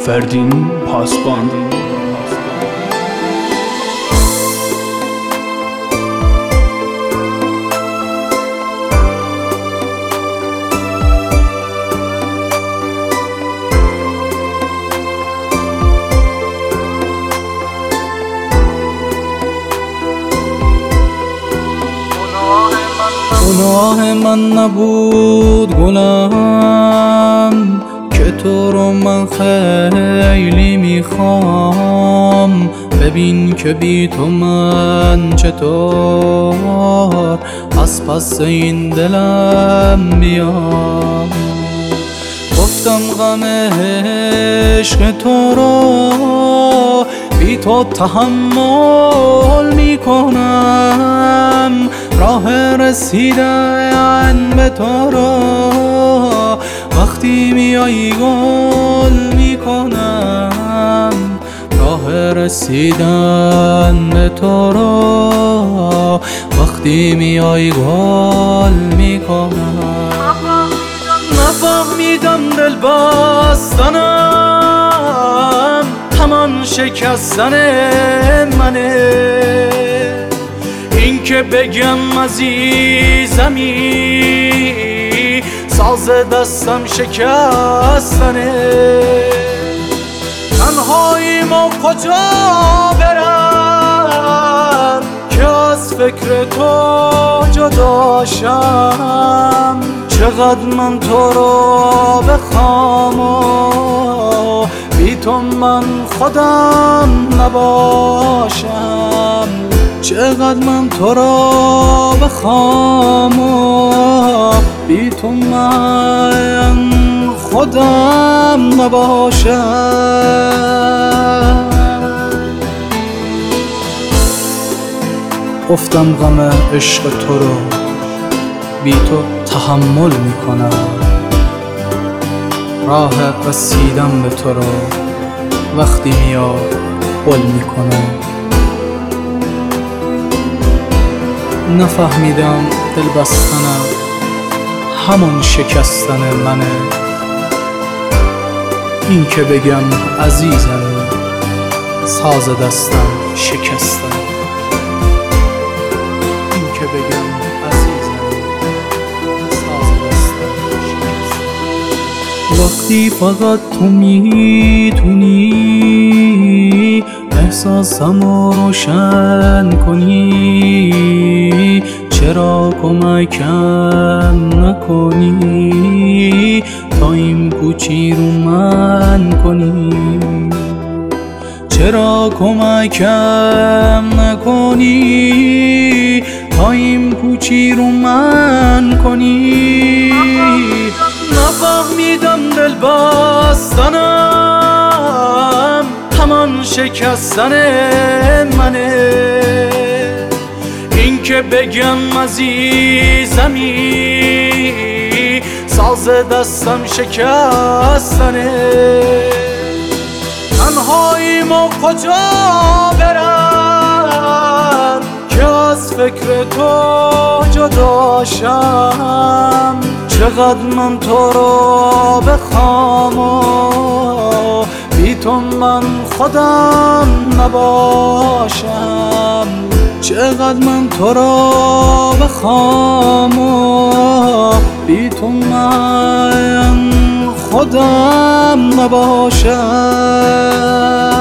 فردین پاسبان. گناه من نبود گلم که تو رو من خیلی میخوام. ببین که بی تو من چطور از پس این دلم بیام. گفتم غم عشق تو رو بی تو تحمل میکنم. راه رسیدن به تو رو وقتی میایی گل میکنم. راه رسیدن به تو رو وقتی میایی گل میکنم. نفهمیدم دل بستنم همان شکستن منه. این که بگم عزیزمی ساز دستم شکستنه. تنهایی ما کجا برم که از فکر تو جداشم. چقدر من تو رو بخوام و بی تو من خودم نباشم. چقدر من تو رو بخوام و بی تو من خودم نباشم. گفتم غم عشق تو رو بی تو تحمل میکنم. راه رسیدن به تو رو وقتی میاد گل میکنم. نفهمیدم دل بستنم همان شکستن منه. این که بگم عزیزم ساز دستم شکستن. این که بگم عزیزم ساز دستم شکستن. وقتی فقط تو میتونی احساسمو روشن کنی. چرا کمکم نکنی تا این کوچی رو من کنی. چرا کمکم نکنی تا این کوچی رو من کنی. نفهمیدم دل بستنم همان شکستن منه. این که بگم عزیزمی ساز دستم شکستنه. تنهایی ما کجا برم که از فکر تو جداشم. چقدر من تو رو بخوام و بی تو من خودم نباشم. چقدر من تو رو بخوام و بی تو من خودم نباشم.